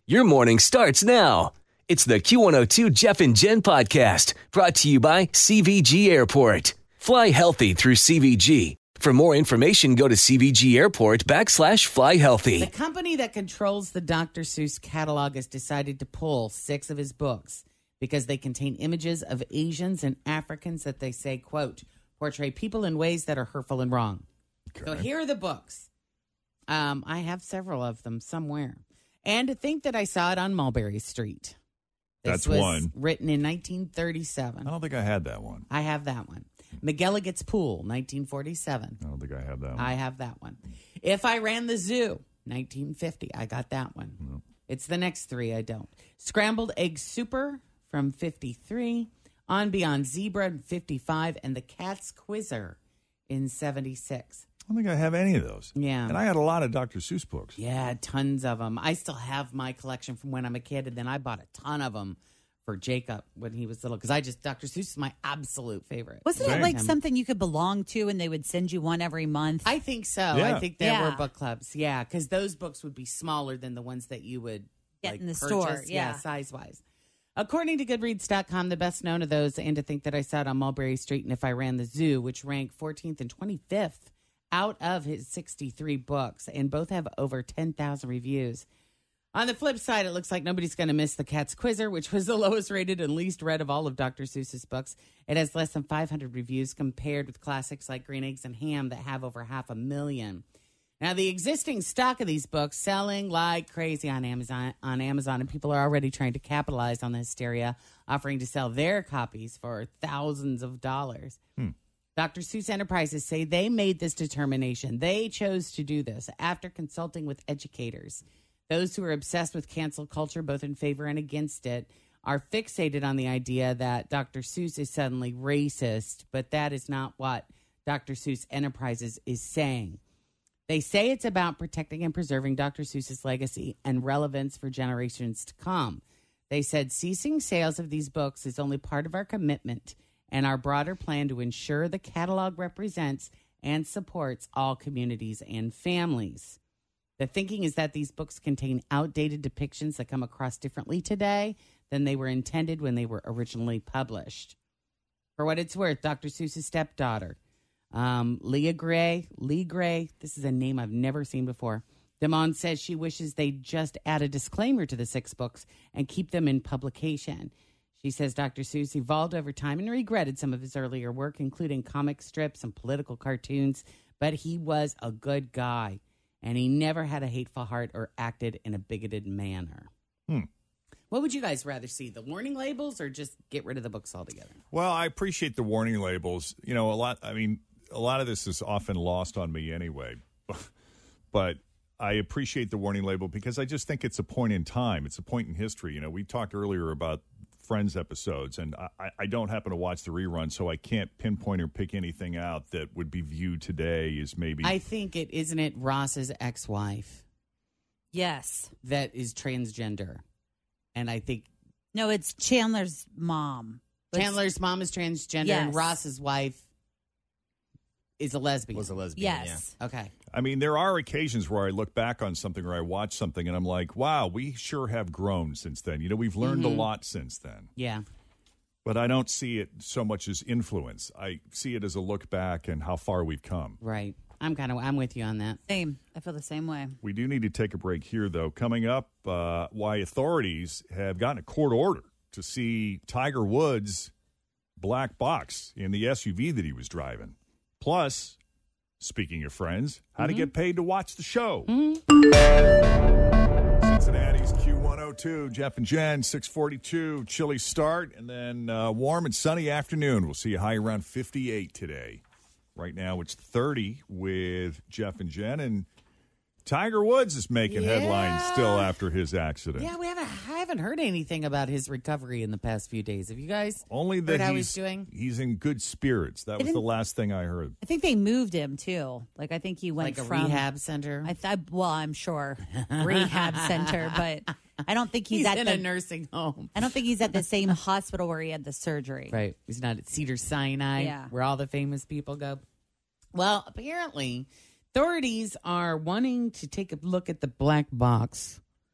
Your morning starts now. It's the Q102 Jeff and Jen podcast brought to you by CVG Airport. Fly healthy through CVG. For more information, go to CVG Airport /fly healthy. The company that controls the Dr. Seuss catalog has decided to pull 6 of his books because they contain images of Asians and Africans that they say, quote, portray people in ways that are hurtful and wrong. Okay. So here are the books. I have several of them somewhere. And to think that I saw it on Mulberry Street. This That's was one. Written in 1937. I don't think I had that one. I have that one. McGilligan's Pool, 1947. I don't think I have that one. I have that one. If I Ran the Zoo, 1950. I got that one. No. It's the next 3 I don't. Scrambled Egg Super from 53. On Beyond Zebra in 55. And The Cat's Quizzer in 76. I don't think I have any of those. Yeah. And I had a lot of Dr. Seuss books. Yeah, tons of them. I still have my collection from when I'm a kid, and then I bought a ton of them for Jacob when he was little, because Dr. Seuss is my absolute favorite. Wasn't it like something you could belong to, and they would send you one every month? I think so. Yeah. I think there were book clubs. Yeah, because those books would be smaller than the ones that you would get in the purchase. store. Yeah, size-wise. According to Goodreads.com, the best known of those, and to think that I saw it on Mulberry Street and If I Ran the Zoo, which ranked 14th and 25th out of his 63 books, and both have over 10,000 reviews. On the flip side, it looks like nobody's going to miss The Cat's Quizzer, which was the lowest rated and least read of all of Dr. Seuss's books. It has less than 500 reviews compared with classics like Green Eggs and Ham that have over 500,000. Now, the existing stock of these books selling like crazy on Amazon, and people are already trying to capitalize on the hysteria, offering to sell their copies for thousands of dollars. Dr. Seuss Enterprises say they made this determination. They chose to do this after consulting with educators. Those who are obsessed with cancel culture, both in favor and against it, are fixated on the idea that Dr. Seuss is suddenly racist, but that is not what Dr. Seuss Enterprises is saying. They say it's about protecting and preserving Dr. Seuss's legacy and relevance for generations to come. They said ceasing sales of these books is only part of our commitment and our broader plan to ensure the catalog represents and supports all communities and families. The thinking is that these books contain outdated depictions that come across differently today than they were intended when they were originally published. For what it's worth, Dr. Seuss's stepdaughter, Lee Gray, this is a name I've never seen before. Damon says she wishes they'd just add a disclaimer to the 6 books and keep them in publication. She says Dr. Seuss evolved over time and regretted some of his earlier work, including comic strips and political cartoons, but he was a good guy, and he never had a hateful heart or acted in a bigoted manner. What would you guys rather see, the warning labels or just get rid of the books altogether? Well, I appreciate the warning labels. You know, a lot of this is often lost on me anyway, but I appreciate the warning label because I just think it's a point in time. It's a point in history. You know, we talked earlier about Friends episodes, and I don't happen to watch the rerun, so I can't pinpoint or pick anything out that would be viewed today as maybe... I think isn't it Ross's ex-wife? Yes. That is transgender. And I think... No, it's Chandler's mom. Chandler's mom is transgender, yes. and Ross's wife is a lesbian. Was a lesbian, yes. Yeah. Okay. I mean, there are occasions where I look back on something or I watch something and I'm like, wow, we sure have grown since then. You know, we've learned a lot since then. Yeah. But I don't see it so much as influence. I see it as a look back and how far we've come. Right. I'm with you on that. Same. I feel the same way. We do need to take a break here, though. Coming up, why authorities have gotten a court order to see Tiger Woods' black box in the SUV that he was driving. Plus, speaking of Friends, how to get paid to watch the show. Cincinnati's Q102, Jeff and Jen, 642, chilly start, and then warm and sunny afternoon. We'll see a high around 58 today. Right now it's 30 with Jeff and Jen, and Tiger Woods is making headlines still after his accident. Yeah, I haven't heard anything about his recovery in the past few days. Have you guys Only that heard how he's doing? He's in good spirits. That was the last thing I heard. I think they moved him, too. Like, I think he went like a from... rehab center? Well, I'm sure. Rehab center, but I don't think he's at in a nursing home. I don't think he's at the same hospital where he had the surgery. Right. He's not at Cedars-Sinai, where all the famous people go. Well, apparently, authorities are wanting to take a look at the black box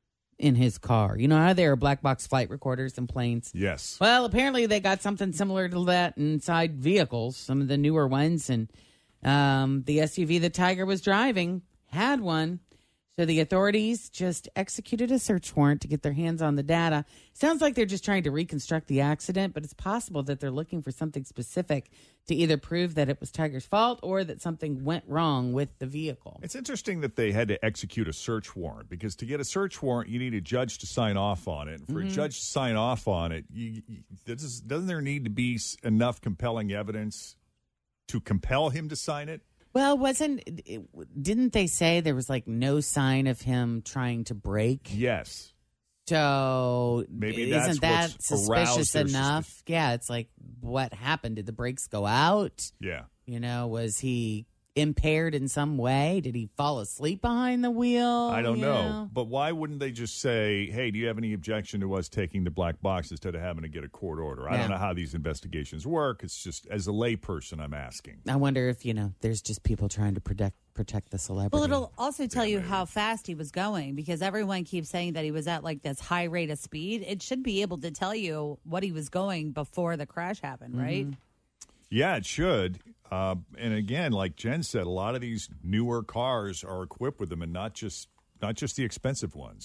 in his car. You know how there are black box flight recorders in planes? Yes. Well, apparently they got something similar to that inside vehicles, some of the newer ones. And the SUV that Tiger was driving had one. So the authorities just executed a search warrant to get their hands on the data. Sounds like they're just trying to reconstruct the accident, but it's possible that they're looking for something specific to either prove that it was Tiger's fault or that something went wrong with the vehicle. It's interesting that they had to execute a search warrant, because to get a search warrant, you need a judge to sign off on it. And for a judge to sign off on it, doesn't there need to be enough compelling evidence to compel him to sign it? Well, didn't they say there was like no sign of him trying to brake? Yes. So maybe that's isn't that what's suspicious enough? Yeah, it's like, what happened? Did the brakes go out? Yeah. You know, was he impaired in some way? Did he fall asleep behind the wheel? I don't know. But why wouldn't they just say, hey, do you have any objection to us taking the black box instead of having to get a court order? I don't know how these investigations work. It's just, as a layperson, I'm asking. I wonder if, there's just people trying to protect the celebrity. Well, it'll also tell you how fast he was going, because everyone keeps saying that he was at like this high rate of speed. It should be able to tell you what he was going before the crash happened, right? Yeah, it should. And again, like Jen said, a lot of these newer cars are equipped with them, and not just the expensive ones.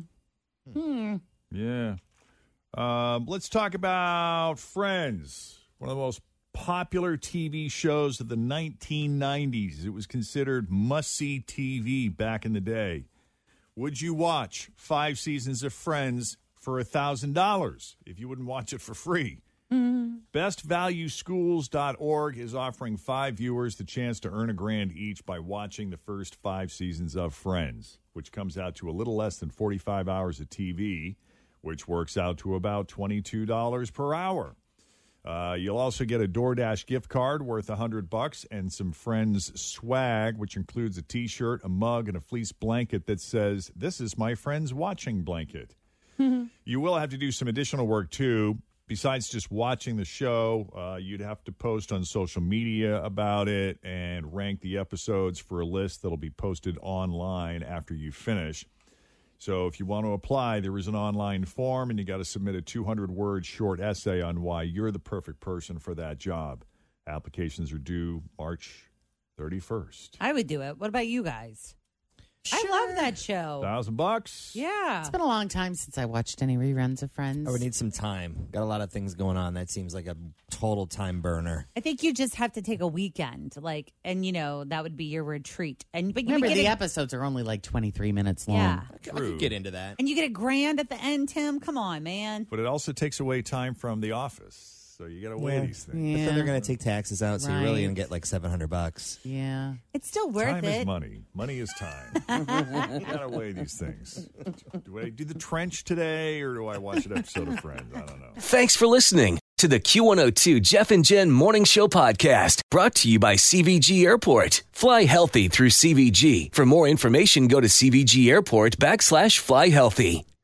Yeah. Let's talk about Friends, one of the most popular TV shows of the 1990s. It was considered must-see TV back in the day. Would you watch 5 seasons of Friends for $1,000 if you wouldn't watch it for free? BestValueSchools.org is offering 5 viewers the chance to earn $1,000 each by watching the first 5 seasons of Friends, which comes out to a little less than 45 hours of TV, which works out to about $22 per hour. You'll also get a DoorDash gift card worth $100 and some Friends swag, which includes a T-shirt, a mug, and a fleece blanket that says, "This is my Friends watching blanket." You will have to do some additional work, too. Besides just watching the show, you'd have to post on social media about it and rank the episodes for a list that'll be posted online after you finish. So if you want to apply, there is an online form, and you got to submit a 200-word short essay on why you're the perfect person for that job. Applications are due March 31st. I would do it. What about you guys? Sure. I love that show. $1,000. Yeah. It's been a long time since I watched any reruns of Friends. I would need some time. Got a lot of things going on. That seems like a total time burner. I think you just have to take a weekend, and that would be your retreat. But you remember, get the episodes are only like 23 minutes long. Yeah. I could get into that. And you get $1,000 at the end, Tim. Come on, man. But it also takes away time from the office. So you got to weigh these things. But then they're going to take taxes out, so you're really Right. going to get like $700. Yeah. It's still worth Time it. is money. Money is time. You got to weigh these things. Do I do the trench today, or do I watch an episode of Friends? I don't know. Thanks for listening to the Q102 Jeff and Jen Morning Show podcast, brought to you by CVG Airport. Fly healthy through CVG. For more information, go to CVG Airport /fly healthy.